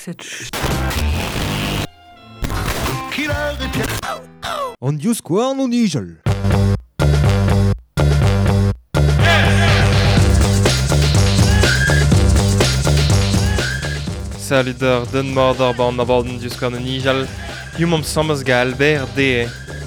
On dius quoi non nigel. Salut d'un mordor ban na balden dius kan an nijal. Yum sommes ga Albert D.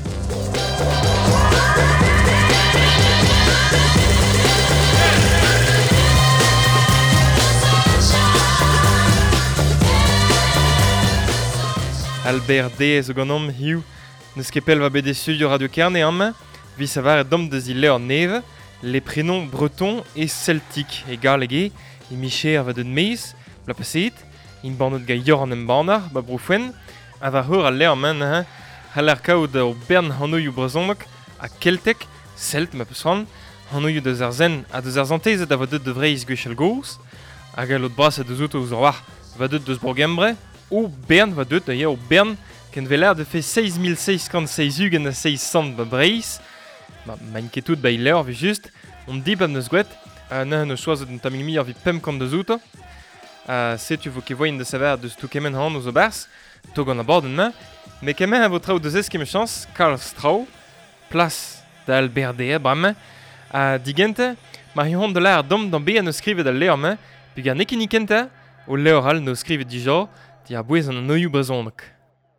Albert D. zo ganom hiu. Neus kepel va bet studio Radio Kerne am. Vi savar dom de zile en neve. Les prénoms bretons et celtiques. Et garlege, e micher va d'un meiz, bla paset. In bandet ga yorn en banar, ba broufwen. A va heur a leur man, halar kaout o bern hanoiu brezonok, a keltek, celt ma peus ran, hanoiu deus ar zen a deus ar zantezet a va deut de vreiz gwechel gous, hag a lot bras a deus out ouz war va deut deus brogembre, o bern va deut, d'ailleurs o bern, ken veler de fe 6656 ugen a 600 ba breiz, ma'n ket tout ba i leur vi just, on dip am neus gwet, na neus choazet un tamig mi ar vi pem kant deus outo, setu vo ket voyen de saver deus tou kemen han ouz o bars, to gant a bord en main, me kemen a vo traoù deus esk kem chans, Karl Strauh, plas da Albert D. Bram, a digente, mar hi hon de l'air dom d'an be a neus skrivet al leur main, pe gar neki nikenta, o leoral neus skrivet dija, di ar bouez an anoioù brezhonok.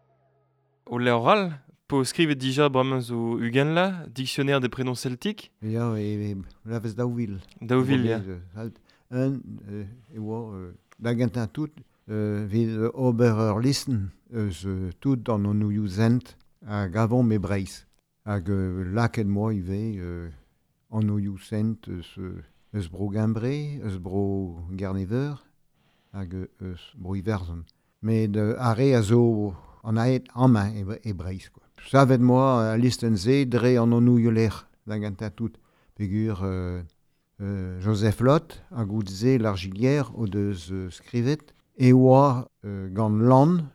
O leoral, po skrivet dija Bram zo ugen la, dictionnaire des prénoms celtiques. Ja, la vez daouvil. Daouvil, ja. Un, da gant tout, vid ober ur listen, tout an anoioù zent, a gavon me breiz. Hag laket moi i ve anoioù zent eus bro gembre, eus bro garnever, hag eus bro iverzon. Met are a zo an aet amañ e breiz, quoi. Savet moi a listen ze dre an anoioù ler, da gant tout. Pegur Joseph Lot a gout ze l'argilière o deus skrivet, e oa gant lan,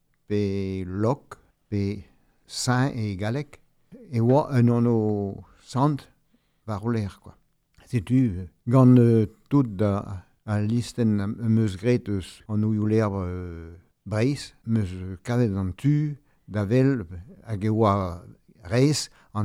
pe lok, pe saint e galek, e oa un anno sant var o ler, quoi. Setu, gant tout da a listen meus gret eus anoioù ler breiz, meus kavet an tu, da vel hag e oa reiz an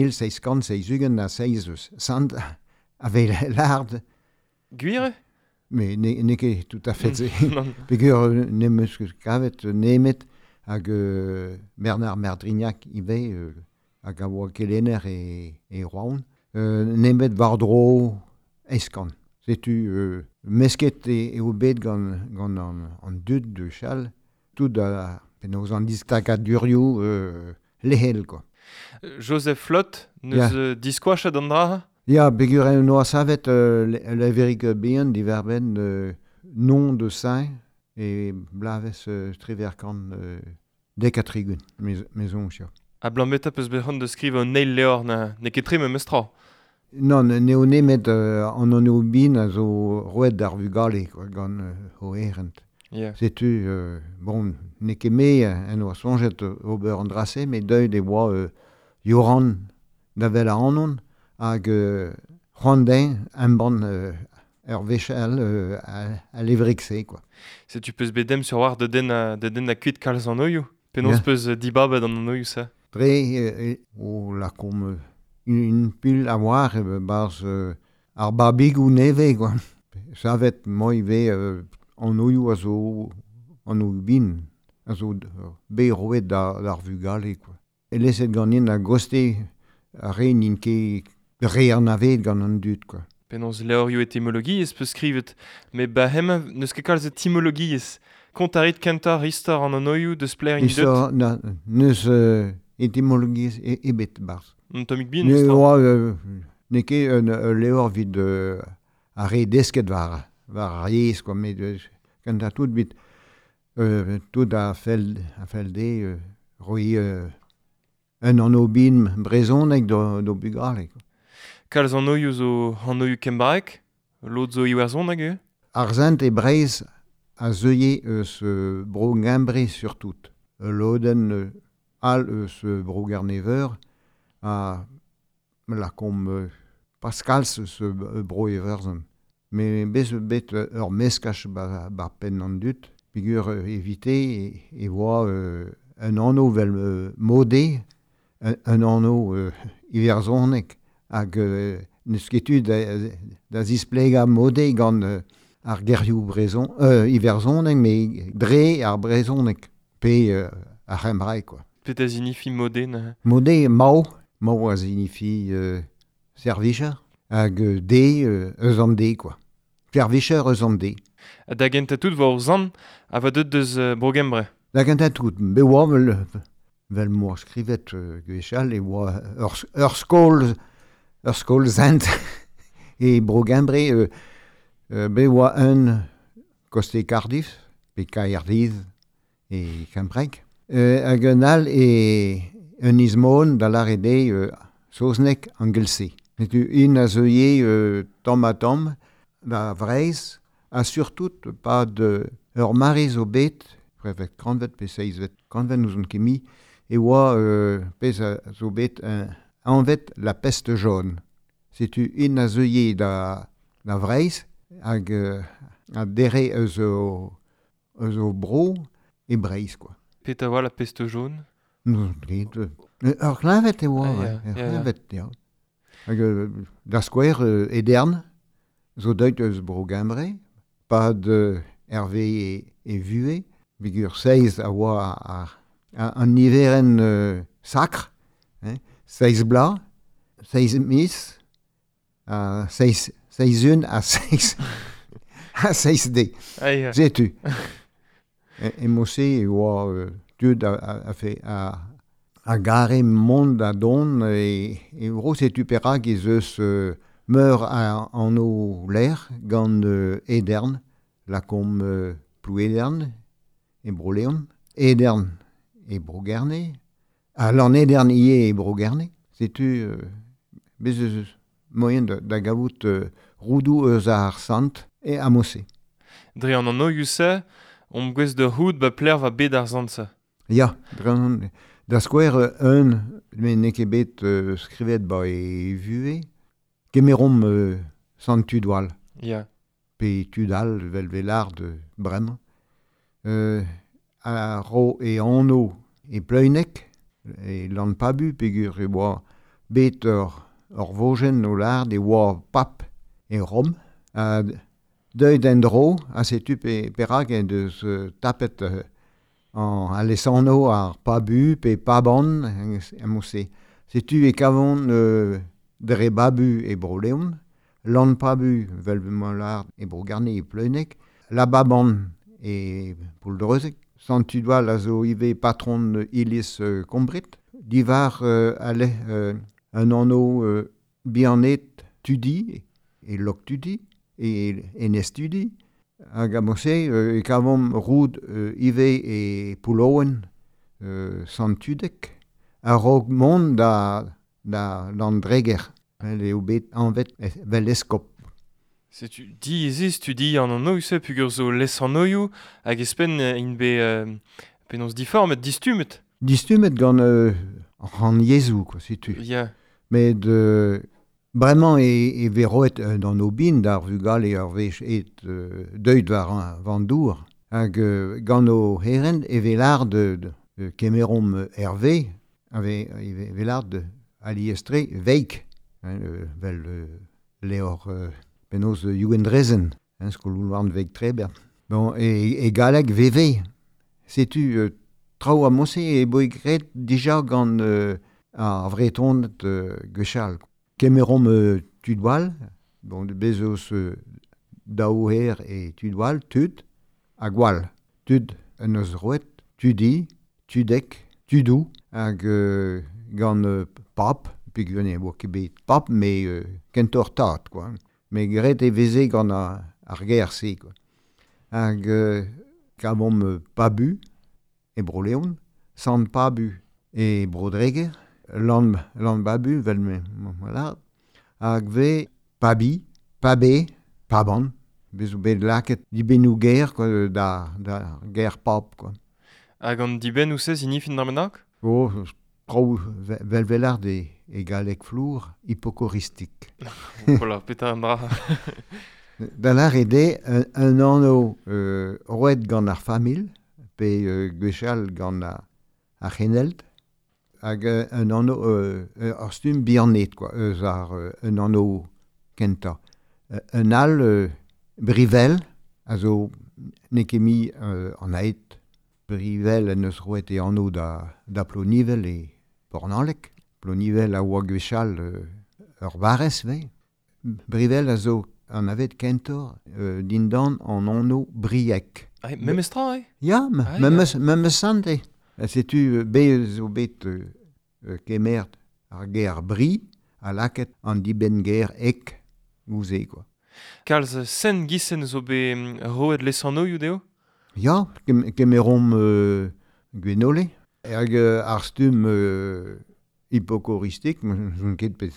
6656 ugen a 600 a vel lard. Gwire? Mais ne ket tout à fait ze. Pegur ne meus kavet nemet hag Bernard Merdrignac i ve hag a oa kelener e roaun. Nemet vardro eskan. Setu mesket e o bet gant an dud de chal, tout da penaos an distakat durioù lehel, quoi. Joseph Lot, neus diskoachet an dra? Ja, pegur en oa savet leverik behan diverben non de saint e blavez treverkan dekatrigun, mezon chia. A blamet a peus behon de skrive an neil leor ne ket tre me mestra. Non, neo nemet an anno bin a zo roet d'ar vugale, gant o erent. Yeah. Setu, bon, ne ket me en oa sonjet ober an drase, me deuil de oa yoran da vel a anon, hag c'hoandin un ban ur vechel a levrik se, quoi. Setu peus bedem sur war de den a kuit kalz an oioù. Penaos peus dibabet an oioù sa. Pre, o la kom un pull a war bars ar babig ou neve, quoi. Savet moi ve an oioù a zo an oioù bin, a zo be roet d'ar vugale, quoi. E leset ganin a goste a re nin ket re an avet gant an dud, quoi. Penaos leorioù etymologiez peus skrivet, me ba hema neus ket kalz etymologiez. Kontarit kentar istor an oioù deus pler in dut. Neus etymologiez ebet bars. Tomik bin, ne oa ne ket leor vid a re desket var yez, quoi, met kanta tout bit tout a fel de roi un anno bin brezhonek do bugale. Kalz an oioù zo an oioù kembarek, lot zo iwerzon hag eo? Ar zent e breiz a zeuie eus bro gembre surtout. Loden al eus bro garnever a la kom Pascals eus bro everzon. Me bez bet ur meskach ba pen an dut, Figure éviter et voir un anneau vel modé, un anneau iverzonek, hag nesketu da zisplega modé gant ar gerioù brezon, iverzonek, mais dre ar brezonek, pe ar rembrae, quoi. Peut-être signifi modé. Modé, mau a signifi servicheur, hag eus an de, quoi. Servicheur eus an de. Da gent tout vor zan, a va deus brogembre. Da gant tout, be oa vel moa skrivet gwechal e oa ur skol zent e brogembre be oa un koste Cardiff, pe Caerdydd e Cembreg. Hag un al un izmon da l'arrede Saozneg Anglesey. Etu in a zeuie tom a tom da vreiz, a surtout pas de ur mariz o bet, prevet kranvet pe seizvet kranvet nous on kemi, e oa pez a zo bet anvet la peste jaune. Setu in a zeuie da vreiz, hag a dere eus o bro e breiz, quoi. Peut-être avoir la peste jaune. Nous ur klavet e oa, Ah, ja. klavet, ja. Hag da skouer edern, zo deut eus brogembre, pas de Hervé et Vué, figure 16 à oa un niveren sacre, 16 blas, 16 mis, 16 un à 6 à 6 d. Ah, C'est tu. Et mossé oa tud a fait a gare monde a don et gros c'est tu pera qui zeus meurt en eau l'air gant edern la com plou edern e broleon edern e brogerne a l'an edern ie e brogerne c'est tu bez moyen da gavout roudou eus ar sant e a mossé. Dre an o yousse, on gwez de houd ba pler va bet ar zansa. Ja, da skouer men ne ket bet skrivet ba e vue, kemerom sant tudwal, Ja. pe tudal vel velar de brem. A ro e anno e pleunek, e lan pabu pegur e oa bet ur vojen no lard e oa pap e rom. A deuit en dro, a setu perak en deus tapet en alessano ar pabu pe paban mosse. Setu e kavon dre babu e broleon, lan pabu vel molard e brogarne e pleunek, la baban e pouldrezek, sant tu doa la zo ive patron ilis kombrit, divar ale un anno bianet tudi e lok tudi e nes tudi, hag a mosse e kavom roud ive e pouloen sant tudek, a rog mont da landreger, le oubet anvet vel eskop. Se tu dis an o yousse pugur zo les an oioù hag espen in be penaos diformet distumet. Distumet gant ran yezou, quoi, si tu. Ja. Mais de vraiment e veroet dans nos bin d'ar vugal e ur vech et deuit van dour. Hag gant no heren e velar de kemerom Hervé, ave velar de aliestre veik, vel leor penaos Jugendrezen, skoulouarn veik treber. Bon, e galeg veve, setu trao a mosse e boigret dija gant ar vreton gwechal. Kemerom tudwal, bon, de bezos daouer e tudwal, tud, a gwal. Tud en eus roet, tudi, tudek, tudou, hag gant pap, pig vene bo kebet pap, me kentor tat, quoi. Me gret e veze gant ar gerse, quoi. Hag kavom pabu e broleon, sant pabu e brodreger, lan babu vel me malard, hag ve pabi, pabe, paban, bezou bet laket di benou ger, quoi, da ger pap, quoi. Hag an diben ousse signifin d'armenak? Oh, trao vel velard e galek flour hypocoristik. Voilà, petra an dra. Da la rede, un anno roet gant ar famil, pe gwechal gant ar c'henelt, hag un anno ar stum birnet, quoi, eus ar un anno kenta. Un al brivel, also ne ket mi an aet brivel en eus roet e anno da plonivel e pornalek. Plonivel a oa gwechal ur barez, ve. Brivel a zo an avet kentor dindan an anno briek. Même estra, Ya, me sante. Setu be zo bet kemert ar ger bri a laket an diben ger ek gouze, quoi. Kalz sen gissen zo be roet lesanno deo? Ya, kemerom gwenole. Hag ar stum hypocoristik, j'en ket pet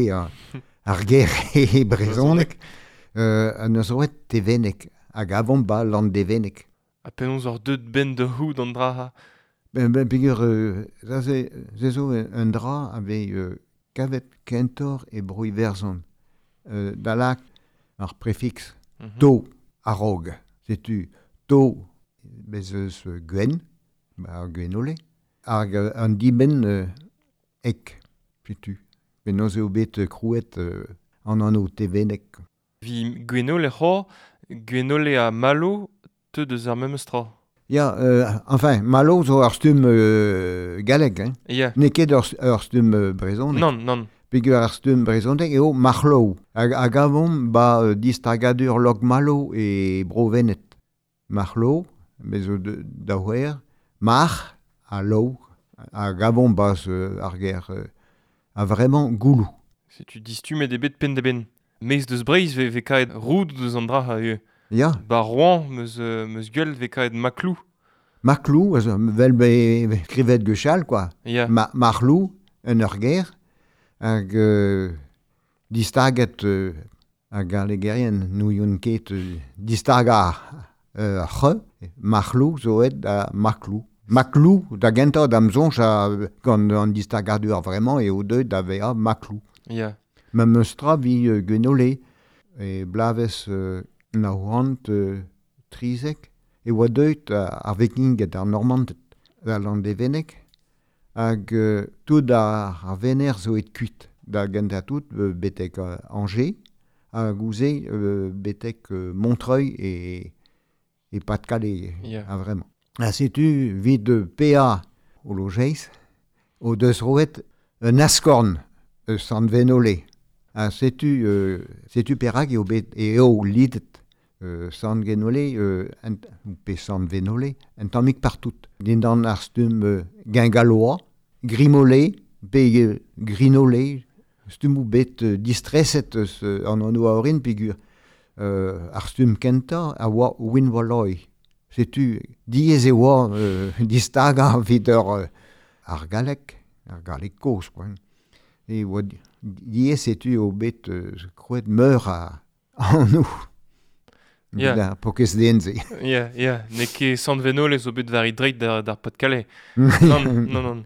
ar ger e brezonek, an eus roet tevenek, hag avon ba lan devenek. A penaos ur deud ben de houd an dra. Pegur, ze zo un dra ave kavet kentor e broi verzon. Da lak ar prefix to a rog. Setu to bez eus gwen, gwenole, hag an diben ek, setu. Penaos eo bet krouet an anno tevenek. Vi gwenole c'hor, gwenole a malo, te deus ar même estra. Ya, enfin, malo zo ar stum galek, hein. Ya. Ne ket ur stum brezonek. Non. Pegur ar stum brezonek eo marlo. Hag avon ba distagadur log malo e brovenet. Marlo, bez o da hwer, mar a lo, hag avon ba ar ger a vraiment goulou. Se tu distu met bet pen de ben. Mez deus breiz ve kaet roud deus an dra Ya, Ba Rouen meus gwell ve kaet maklou. maklou, vel be krivet gechal, quoi. Ya. Marlou, un ur ger, hag distaget hag ar legerien nou yon ket distaga c'he, marlou zo et da maklou. Maklou, da genta d'amzonch gant an distagadur vraiment e o deud da vea maklou. Ya. Ma meustra vi gwenole e blavez naouant trizek e oa deut ar vikinget ar normandet al an devenek hag tout ar vener zo et kuit da genta tout betek Angers hag ouze betek Montreuil e Pas-de-Calais. Ya. Vraiment. Setu vid PA o logeiz o deus roet un askorn san venole. Setu perak eo bet eo lidet san genole pe san venole en tammik partout. Dindan ar stum gingaloa, grimole, pe grinole, stum ou bet distreset an anno aorin pegur ar stum kenta a oa winwaloi. Setu diez e oa distaga vid ar galek koz, quoi. E oa diez setu o bet krouet meur an nou. Ya. Da pokez denze. Ya. Ne ket sant venole zo bet vari dreit d'ar Pas-de-Calais. Non.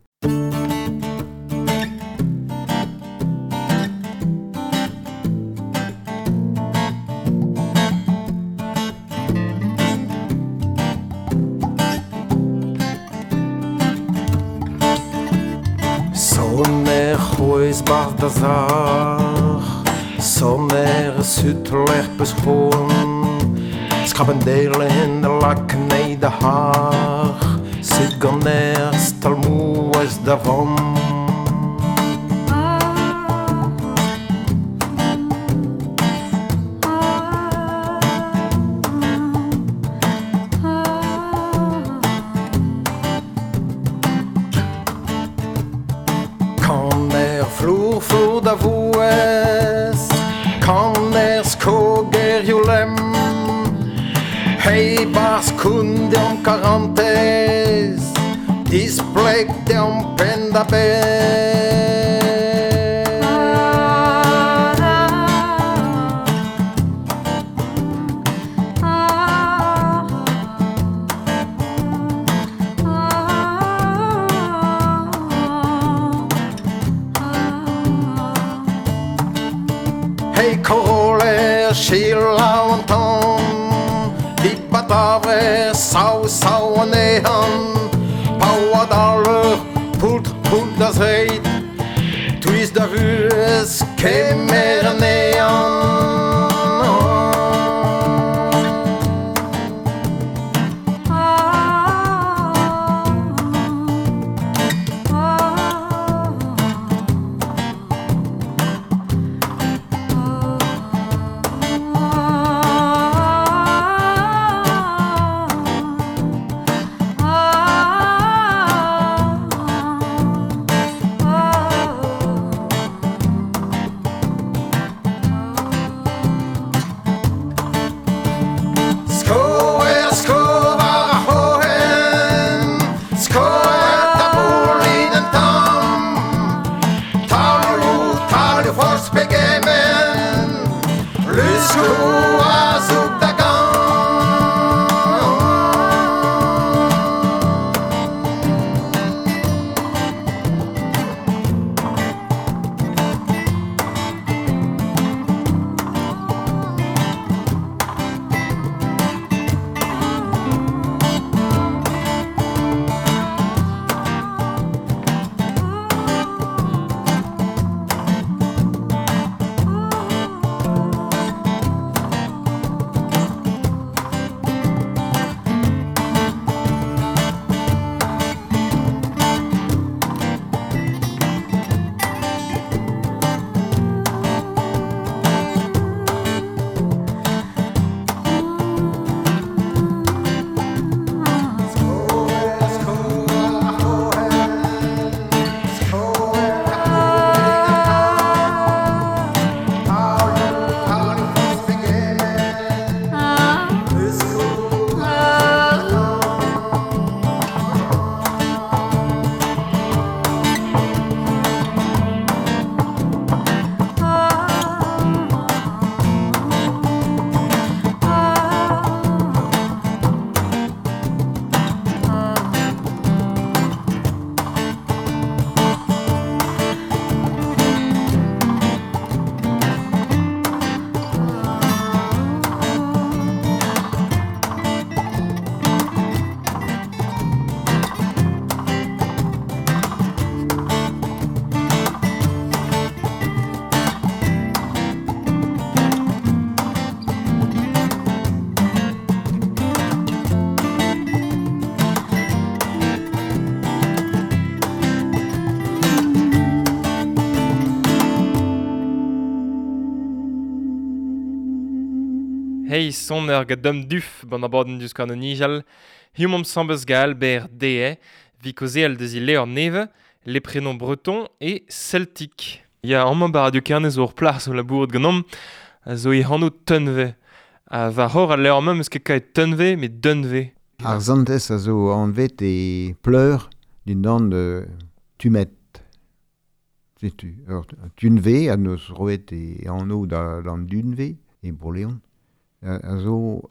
Sommer c'hwez bar da zar, sommer sutlerpes hoorn, skrabendelen de laknei da har, sit gant stalmouez da vam. Flor da voes, kan skoger jolem, hei bars kunde om karantes, displek de om penda Hey, Corole er skilavantan Vi batavre sau nehan Pauadalle pult das reit Twist da vues kemmer nean Hey, son gad duf ban abaden dus kan nijal, hiumom sambes gal ber DE, vi kozel deus leur neve, les prénoms bretons et celtiques. Ya amman bar radio kerne zo ur plas o labouret ganom, a zo e hanno teunve. A va hor a leur meus ket kaet teunve, met deunve. Ar zantes a zo anvet e pleur din dan tumet. Tunve a neus roet e anno d'an dunve e broleon. A zo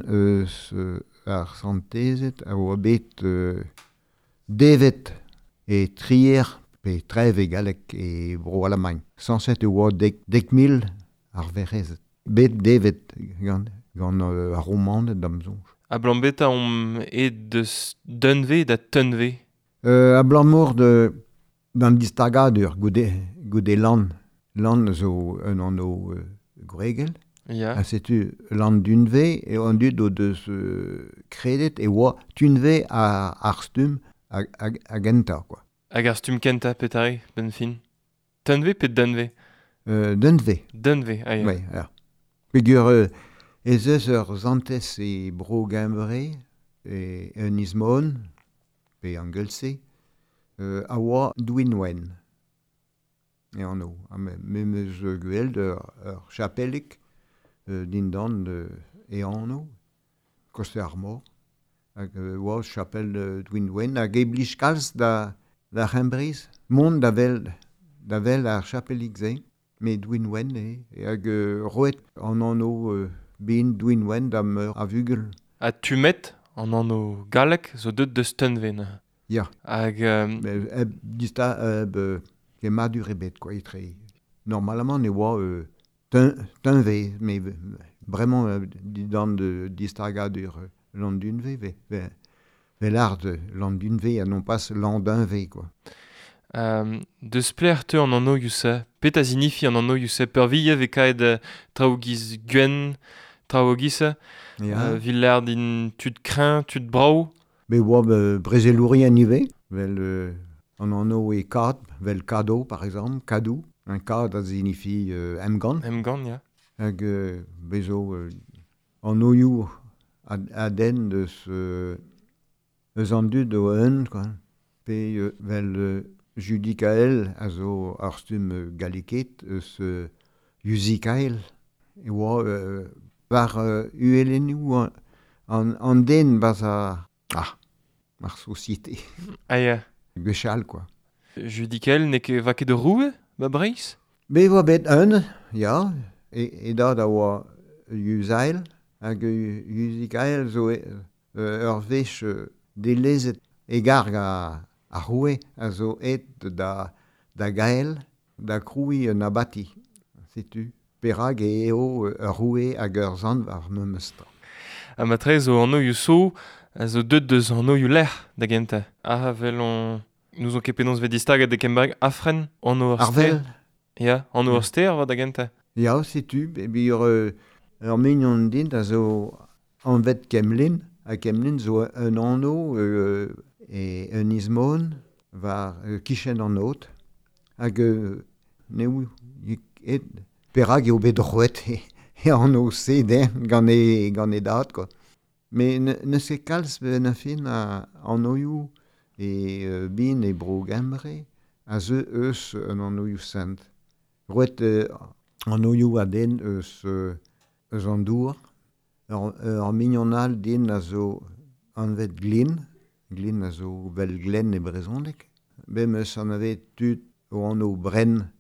ar santezet a oa bet devet e trier pe trev e galek e bro Alemagne. Sanset e oa 10.000 ar verrezet. Bet devet gant a romandet damzonj. A blant beta om e deus deunve da teunve. A blant mor d'an distagadur goude lan. Lan zo un anno gregel. Ya. Setu lan dunve e an dud o deus kredet e oa tunve ar stum a genta, quoi. Hag ar stum kenta petare, ben fin. Teunve pe deunve? Dunve. Deunve, aia. Ouais, ja. Pegur ez eus ur zantes e bro gembre e un izmon pe an gelse a oa douinwen. E anno. Me meus gweld ur chapelik din dan e anno, koste ar mor, hag oa chapel douinwen, hag e blij kalz da c'hembriz, mont da vel ar chapelik ze, me douinwen hag roet an anno ben douinwen da meur a vugel. A tumet an anno galek zo deud deus teunve. Ya. Hag... Dista ke madur ebet, quoi, etre. Normalement, ne oa D'un V, mais vraiment dans de distragadur l'an d'une V, l'art de l'an d'une V, et non pas l'an d'un V, quoi. Deus pler te an anno yousse, pet a signifi an anno yousse per vie ve kaet traogiz gwen, traogisse, villard din tud crin, tud brau. Mais ouais, Brézelouri à Nivet, en anno et cad, vel cadeau par exemple, cadou, un cad ça signifie emgan. Emgan, ya. Hag bezo en oiou à den de ce zandu de un quoi. Pe vel judicael azo arstum galiket ce usikael et wa par uelenu en den basa mar société. Ah ya. Gechal quoi. Judikel ne ke va ket de roue, ba breis? Be wa bet un, ja, et da wa usail, hag usikael zo ur vech delezet egar a roue a zo et da gael, da kroui na bati. Setu, perag eo roue hag ur zan var neumestra. A matre zo anno yousso, a zo deus anno you l'air da gente. Ah, vel on... Nous on ket penons ve distag de Kemberg afren anno ur Arvel, Ya, anno ur ster va da gente. ja, setu, be ur mignon din a zo an vet Kemlin, a Kemlin zo un anno et un ismon var kichen an not, hag neou et perag eo bet roet e anno seden gant e dat, quoi. Mais ne se kalz ben a fin an oioù e bin e bro gembre a ze eus un an oioù sent. Roet an oioù a den eus an dour. Ur mignonal din a zo an vet glin a zo vel glen e brezhoneg. Bem eus an avet tud o an o brin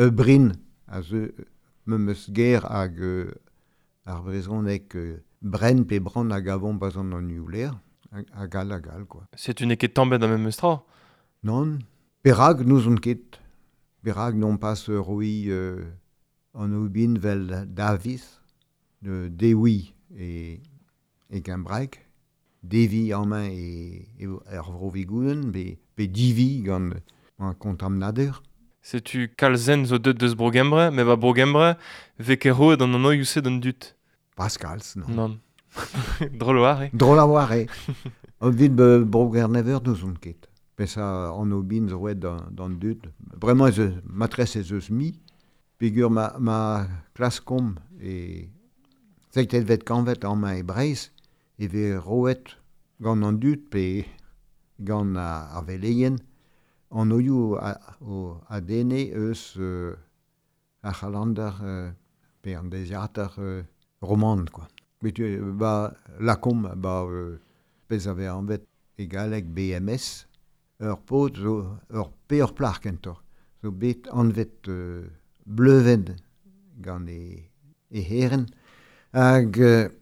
a ze meus ger hag ar brezhoneg bren pe bran hag avon bas an oioù a gal, quoi. C'est une ket tambet da même stra. Non, perag nous on ket. Perag non pas roi an oubin vel Davis, Dewi et Gimbraek, Devi en main et Vrovigounen, pe Divi gant an kontamnader. C'est tu kalzen zo deus brogembre, me va brogembre ve ket roet an anno yousse d'un dut. Pascals, non. Non. Drôle war, eh? Drôle a war, eh. An vid broger never nous on ket. Pesa an oubin zo ret dans dut. Vraiment, matres ez eus mi. Pegur ma klas kom e... Seitet vet kanvet an ma e breiz, e ve roet gant an dut pe gant a veleien an oioù a dene eus a c'halandar pe an deziatar roman, quoi. Betu la kom pez ave an vet e galek BMS ur pot zo ur pe ur plar kentor. Zo bet an vet bleuven gant e heren hag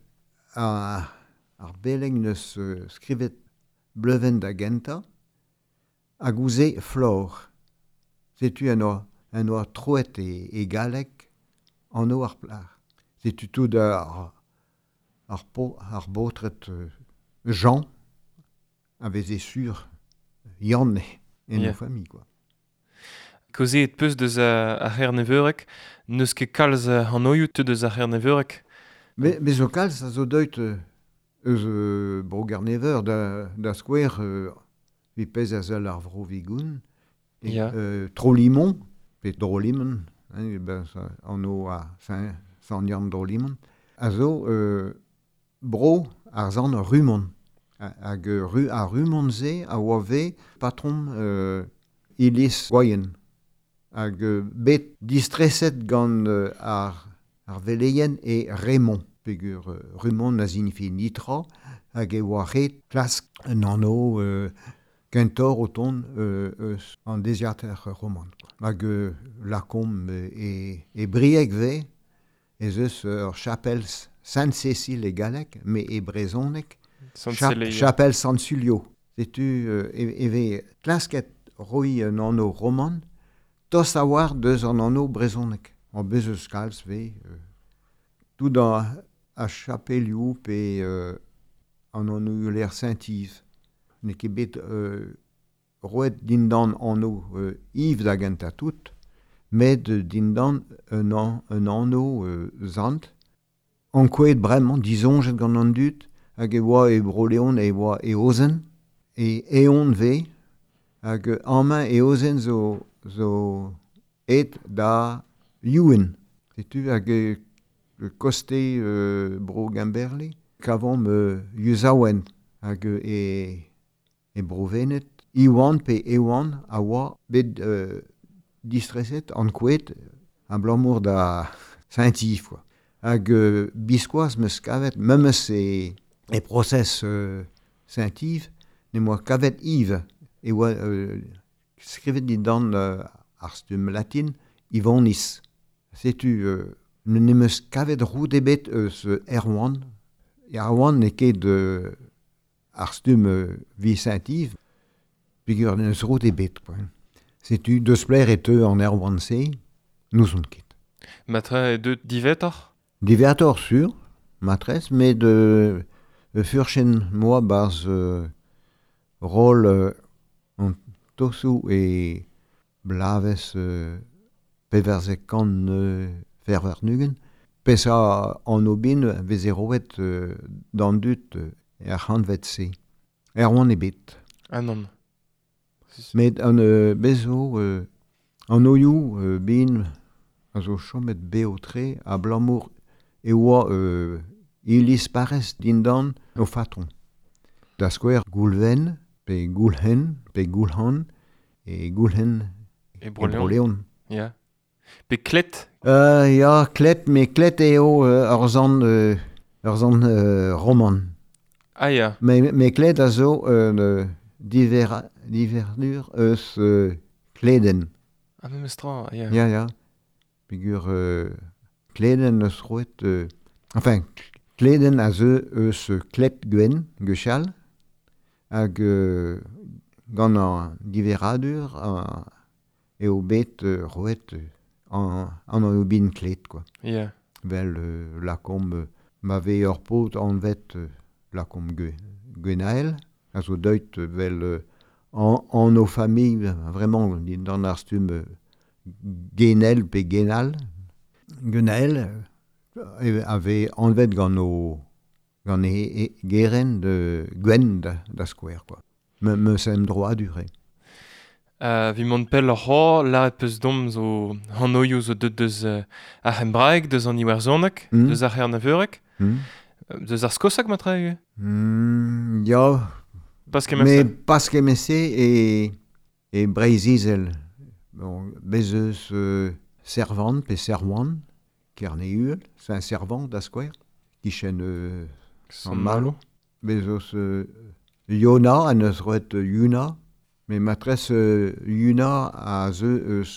ar beleg neus skrivet bleuven da genta hag ouze flor. Setu an oa troet e galek an o ar plar. Setu tout ar botret Jean avait sûr Yann et nos familles, quoi. Koze et peus deus a c'her neveurek, neus ket kalz an oioù te deus a c'her neveurek. Mais zo kalz a zo deut eus broger never da skouer vi pez a zel ar Vrovigoun Ya. Trolimon pe Drolimon an o a san yann Drolimon a zo bro ar zan Rumon hag a Rumon ze a oa ve patron Ilis Goyen hag bet distreset gant ar veleien e Raymond pegur Rumon a signifi nitra hag e oa ret klask un anno kentor o ton an deziater roman. Hag lakom e brieg ve ez eus ur chapel Saint-Cécile e galek, me e brezhoneg chapel San-Sulio. Setu e ve klasket roi un anno roman, tos a war deus an anno brezhoneg. en bezos kalz ve, tout dans a chapeliou pe an l'air Saint-Yves. Ne ket bet roet dindan anno Yves da ganta tout, met dindan un anno zant, an kouet bremañ dizonjet gant an dut, hag e oa e broleon e oa e ozen, e eon ve, hag amañ e ozen zo et da youen. Setu hag koste bro Gamberle, kavam yuzaouen, hag e brovenet, iwan pe ewan a oa bet distreset an kouet an blamour da Saint-Yves, quoi. Hag biskoaz meus kavet, memes e proses Saint-Yves, ne moa kavet Yves, e oa skrivet dindan ar stum latin, Ivonis. Setu, ne meus kavet rout ebet eus Erwan. Erwan ne ket ar stum vi Saint-Yves, pigur ne eus rout ebet, quoi. Setu, deus pler et an Erwan se, nous on ket. Matra e deut divetor? Divetor sur, matres, mais de furchen moi baz rôle an tosou e blaves peverzekant fervernugen, pesa an obin vez e roet dan dut er hanvet se. Oan ebet. Non. Met an bezo an oioù bin a zo chomet beotre a blamour e oa ilis parez dindan o fatron. Da skouer goulven, pe goulhen, pe goulhan, e goulhen E e broleon? broleon. Ya. Pe klet? Ja, klet, me klet eo ur zan roman. Ah ya. Me klet a zo divernur eus kleden. Ah, me mestra, ya. Ja. Figur kleden eus roet... enfin, kleden a ze eus klet gwen, gechal, hag gant an diveradur eo bet roet an obin klet, quoi. Ya. Vel lakom ma ve ur pot an vet lakom gwenael, a zo deut vel an o famille, vraiment, dan ar stum genel pe genal. Gwenael ave anvet gant e geren de gwen da skouer, quoi. Me sem droa dure. Vi mont pel ho, la peus dom zo an oioù zo deus ar hembraeg, deus an iwerzonek, deus ar hernavurek, deus ar skosak matra eo? Ja, Paske me mese? paske mese e breizizel. Bon, bezeus servant pe serwan, kerne ul, c'est un servant da skouer, kichen San malo? bezeus Yona, an eus roet Yuna, me matres Yuna a ze eus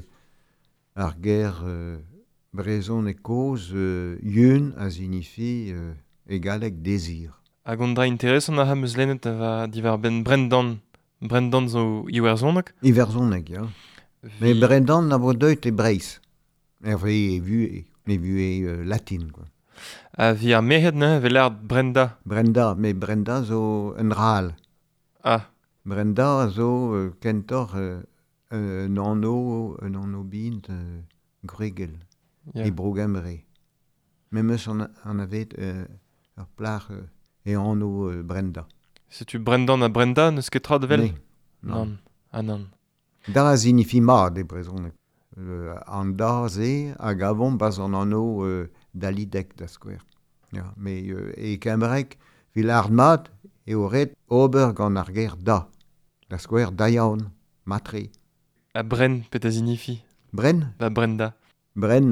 ar ger brezon e koz Yun a signifi egalek désir. Hag on dra interesant a eus lennet va divar ben Brendan zo iwerzonek? Iverzonek, ja. Me Brendan na vo deut e Breis. Herve e vu latin, quoi. A vi ar mehed ne vel ar Brenda. Brenda zo un ral. Ah, Brenda zo kentor un anno bint gregel ya. e brogembre. Me meus an avet ur plar e anno Brenda. Setu Brendan a Brenda neus ket tra de vel? Ne, non. Non. Ah non. Da signifi ma de brezonek. An da ze hag avon bas an anno dalidek da skouer. Ja, me e kembrek vil ar mat e oret ober gant ar ger da. Da skouer da yaon, matre. A Bren pet a signifi? Bren? Va Brenda. Bren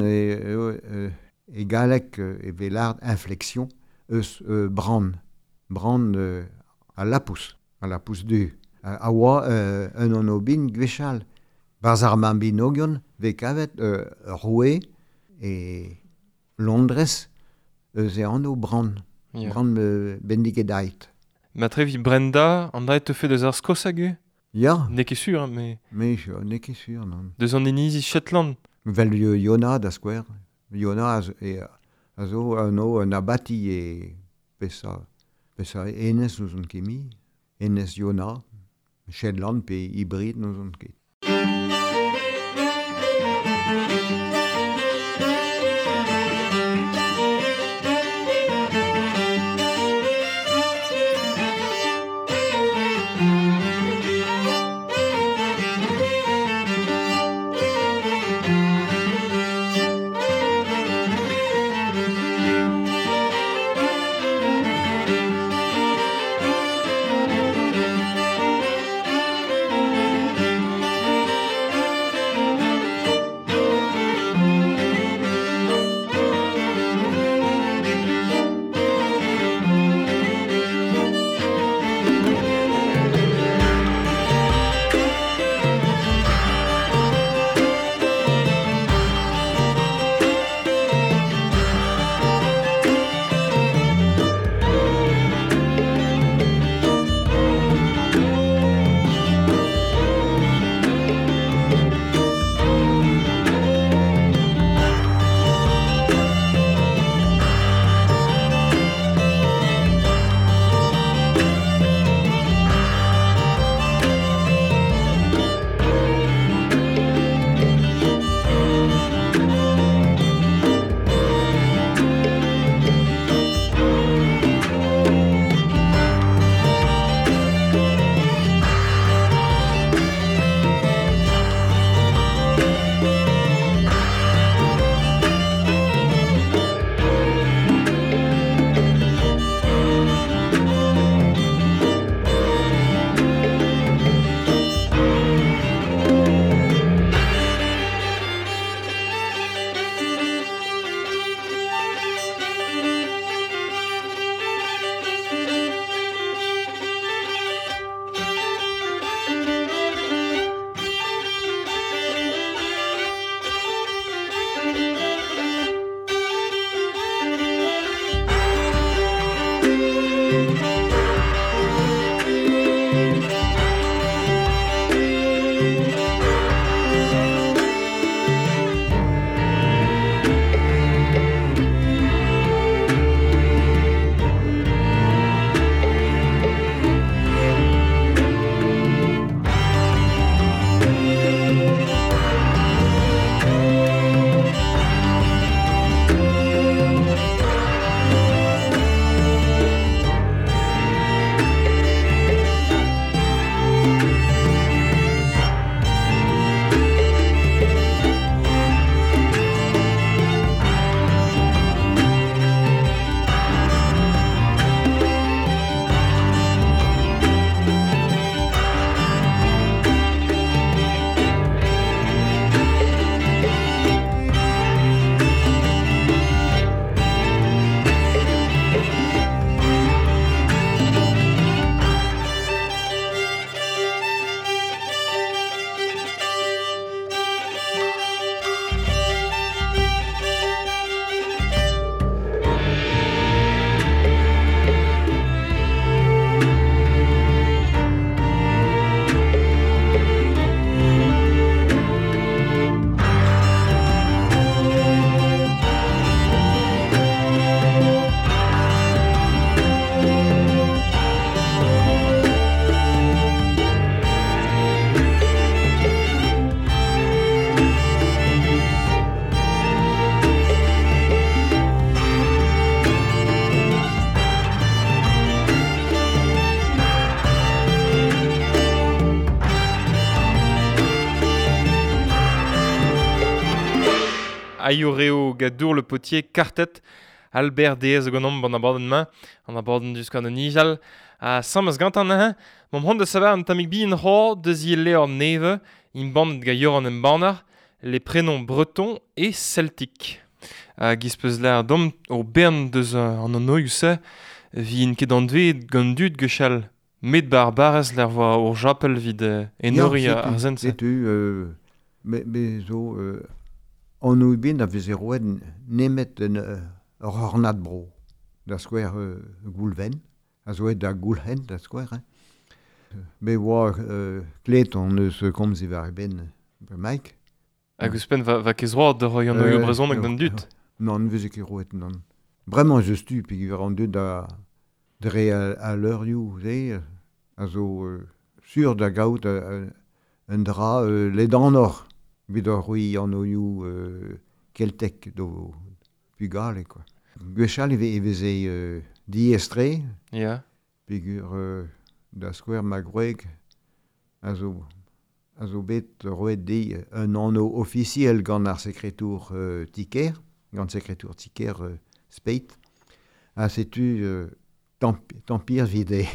e galek e vel ar inflexion eus bran. Bran a lapous du. A oa un anno bin gwechal. Baz ar mambinogion ve kavet roue e Londres eus e anno bran. Ya. Bran bendik dait. Matre vi Brenda, an da te fe deus ar skosag eo? Ja, Ne ket sur, me me ne ket sur, non. deus an enizi Shetland. Vel Iona da square. Iona a zo un abati e pesa enes nous on kemi, enes Iona, Shetland pe hybrid nous on ket. Aioreo gadour le potier quartet Albert Deez gonom bon abaden ma an abaden duskan an nijal a samaz gantan na mom hon de savar an tamik bi en ho de zi leo neve in band ga yoran en banar les prénoms bretons et celtiques. Gispeus l'air dom o bern deus an an oiuse vi in ket an dved gant dud gechal met barbares l'air voa ur japel vid enori ar zense. Setu, me zo an oi bin a veze roed nemet ur ornad bro da skwer goulven, a zo da goulhen da skwer. Me oa klet an eus komz ivar ben Mike. Hag eus pen va kezroat de roi an oio brezhoneg d'an dut. Non, vez ket roet, non. Bremañ je stu, peogwir an dud da dre a leurioù, a zo sur da gaout un dra ledanor. Vid ar roi an oio keltek do pugale, quoi. Gwechal e veze diestre, Ya. peogwir da skouer magweg a zo bet roet un anno officiel gant ar sekretour tiker, gant sekretour tiker speit. A setu tampir vid e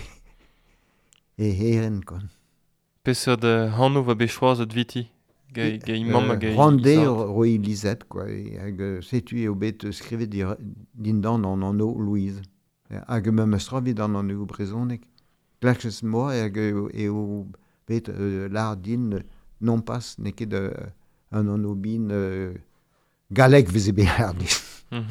heren, quoi. Peseurt hanno va bechoazet viti. Gai imam hag gai Rande isard. roi lizet, quoi. Hag setu eo bet skrivet dindan an anno Louise. Hag meum eus tra vid an anno brezhoneg. Glachez moa hag eo bet lar din non pas ne ket an anno bin galek veze bet lar din.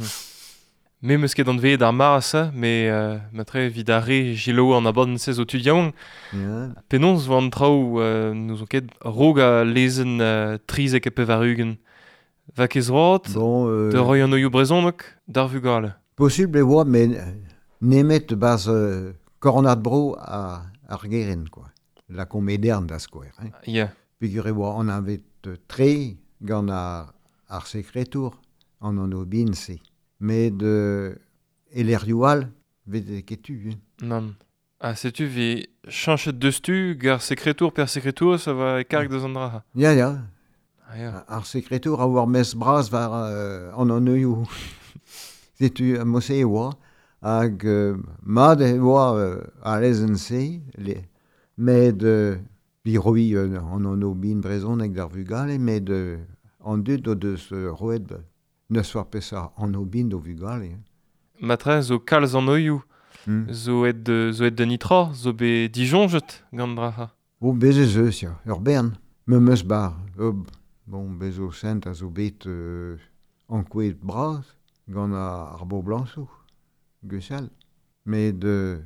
Me meus ket an veet ar maras, me matre vid ar re gilo an abad se zo tudiañ. Ja. Penons vo an traoù nous on ket rog a lezen trizek e pevarugen. Va kezroat Bon, de roi an oio brezhoneg d'ar vugale. possible e oa, mais nemet baz kornad bro ar geren, quoi. La comedern da skouer, hein. Ya. Peogwir e oa an avet tre gant ar sekretour an anno bin se. Met elerioal vet ketu, hein. Non. Ah, setu vi chanchet deus tu gar sekretour per sekretour, ça va e karg deus an dra. Ya, ya. Ah, ya. Ar sekretour a war mes bras var an annoioù. Setu mose e oa. Hag mad e oa a lezen se, met vi roi an anno bin brezhoneg d'ar vugale, met an dud o deus roet neus war peseurt an anno bin do vugale, hein. Matre zo kalz an oio, Hmm. zo et de nitra, zo be dijonjet gant dra. O bez eus ya, ur bern. Meum eus bar. Bon, bez o sent a zo bet an kouet bras gant ar bo blanso. Gwechal. Met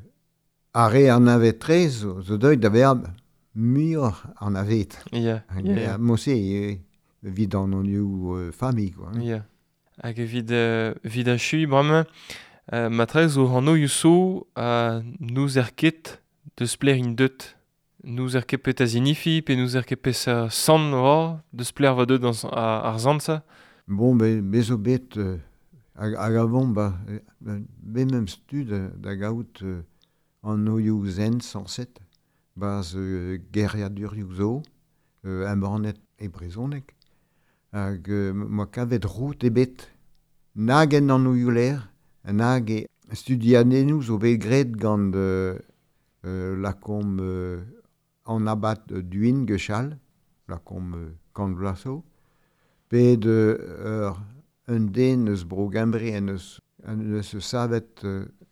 are an avet tre zo deuit da veab muioc'h an avet. Ya. Ya. Mose vid an anioù fami, quoi. Ya. Hag vid a chui brame, matre zo an oio so nous ket deus pler in deut. Nous ket pet a zinifi, pe nous ket pet a san oa, deus pler va deut ar zansa. Bon, bez o bet hag avon be meum stud da gaout an oioù zen sanset, baz geriadurioù zo, embornet e brezhoneg, hag ma kavet rout e bet nag en an oioù ler, nag e studianennoù zo bet gret gant lakom an abat duin gechal, lakom kant vlaso, bet un den eus Bro-Gimbre en eus savet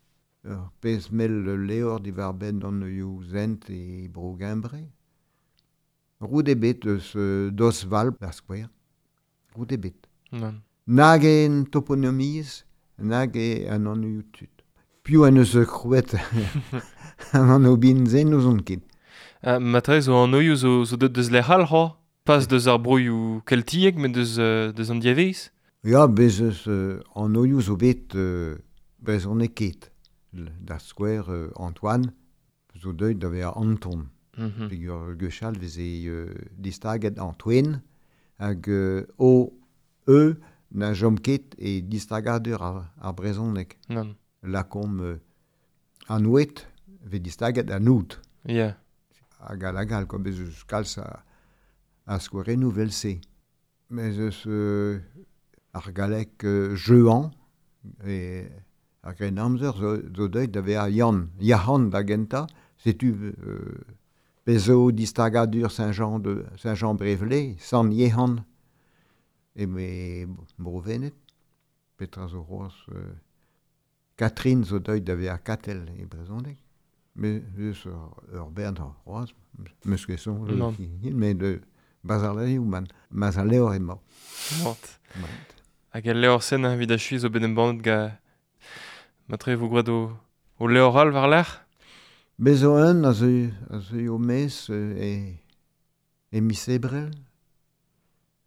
pez mel leor diwar ben an oioù zent e Bro-Gimbre. Rout e bet eus dos val da skouer. Rout e bet. Non. Nag en toponomiz, nag en an oioù tut. Piou en eus krouet an an obin zen eus on ket. Matre zo an oio zo deut deus lec'hal c'ho, pas deus ar brouioù keltiek, met deus an diaveiz. Ya, bez eus an oioù zo bet brezhoneg ket. Da skouer Antoine, zo deuit da vezañ Anton. Peogwir gwechal veze distaget Antoine, hag na jom ket e distagadur ar brezhoneg. Non. Lakom an ouet ve distaget an out. Ya. Hag a lagal, quoi, bez eus kalz a skouerennoù vel se. Bez eus ar galek Jehan, e ar gren amzer zo deuit da vezañ Yahan da genta, setu pezo distagadur Saint-Jean-Brévelay, san Yehan, e me brovenet, petra zo c'hoaz Catherine zo deuit da vezañ Katel e brezhoneg. Me eus ur bern ar c'hoaz, meus ket son, Non. me de bazarleioù maz a leor emañ. Mort. Hag a leor sen a vid a chui zo bet en bandet ga... Matre vo gwad o leoral war l'er? Bezo un a zo mes e misebrel.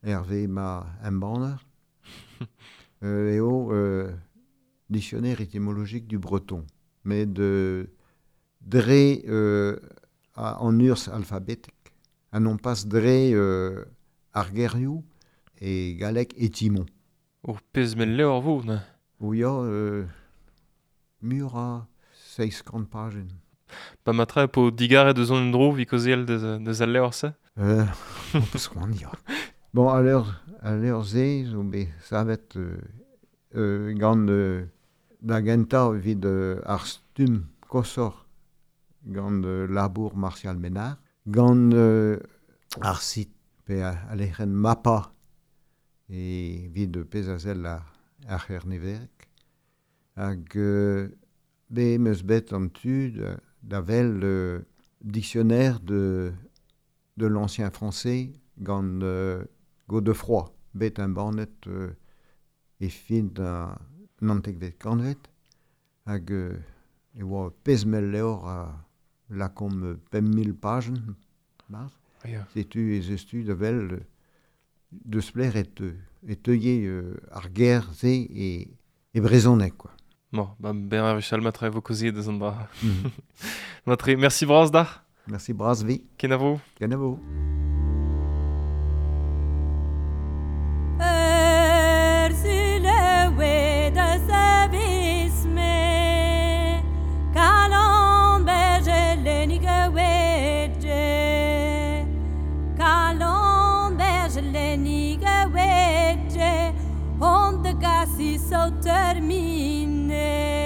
Hervé ma un banner. Et au dictionnaire étymologique du breton. Mais de dré en urs alphabétique. À non pas dré argeriou et galec étymon. O pez men leo ar vo, ne? Où il y a mur à 60 pages. Pa matra po digaret de zon dro vi koziel de zal leo ar se? On peut se rendre. Bon, à l'heure zé, ça va être gant da genta vid ar stum kosor gant labour Martial Ménard, gant ar sit pe a lec'hen mapa et vid pezazel ar c'herneverek hag be meus bet an tud d'avel dictionnaire de l'ancien français gant Godefroy bet un bannet e fin da nantekvet kanvet hag e oa pezmel levr a lakom 5000 pagen Ja. setu ez estu d'avel deus pler et teuier ar ger ze e brezonek, quoi. Bon, ba ben ar vechal matra vo koziet de zon dra. Matre, merci bras da. Merci bras vi, Ken a vo. ken a vo. So termine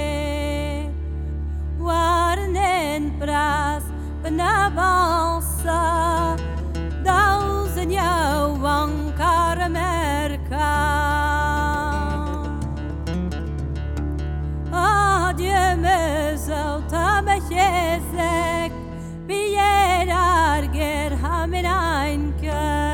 warnen bras benavança dauzenia wankar merka adieu mes autabechesek bier arger hamineinke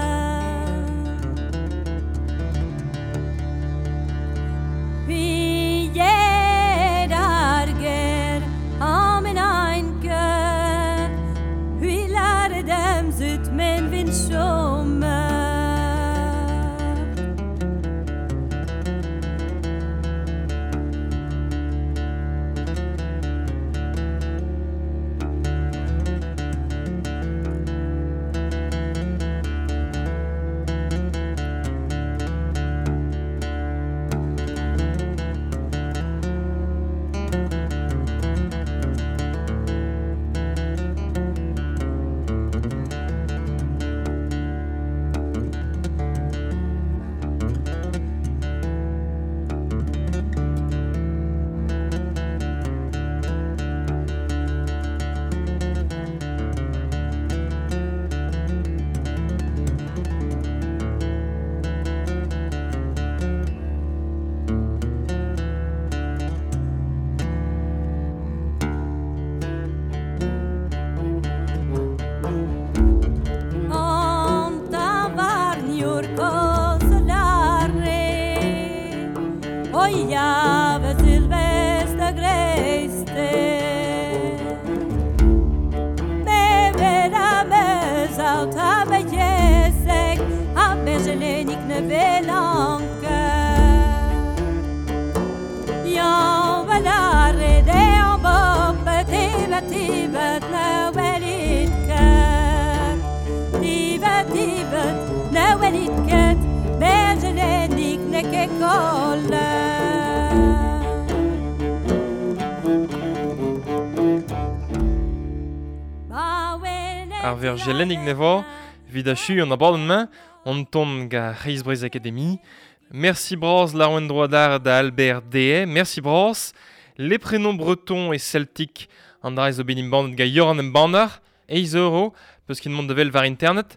Ar vergelennig nevo, vid a chu an abandonnement, on tombe ga Reisbrez Academy. Merci bros l'arwen droadar da Albert D. Merci bros. Les prénoms bretons et celtiques an dreiz o benim bandet ga Yoram en banner, €, peus kin mont devel var internet,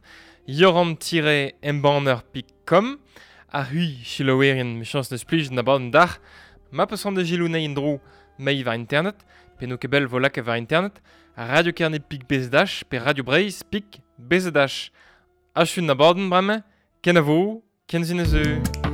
yoram-embanner.com, a hui chilowerien mechans neus plij na bandet dar, ma peus an de gilounei en dro mei var internet, pe no kebel volak var internet, Radio Kernet pik bezdash, pe Radio Breizh pik bezdash. Achun na baden brame, ken a vo, ken zin a zeu.